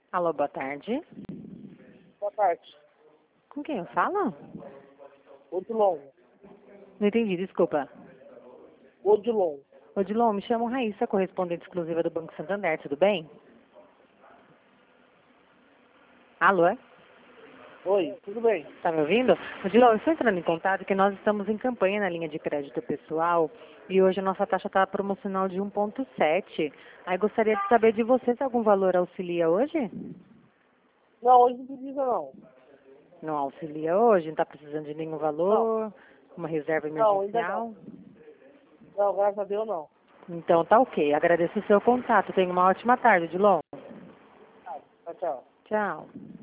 Alô, boa tarde. Boa tarde. Com quem eu falo? Odilon. Não entendi, desculpa. Odilon. Odilon, me chamo Raíssa, correspondente exclusiva do Banco Santander, tudo bem? Alô, é? Oi, tudo bem? Tá me ouvindo? Odilon, eu estou entrando em contato porque nós estamos em campanha na linha de crédito pessoal e hoje a nossa taxa está promocional de 1,7. Aí gostaria de saber de você se algum valor auxilia hoje? Não, hoje não precisa não. Não auxilia hoje? Não está precisando de nenhum Não, valor? Uma reserva não, ainda não. emergencial? Não, graças a Deus não. Então tá ok. Agradeço o seu contato. Tenha uma ótima tarde, Odilon. Tchau, tchau. Tchau.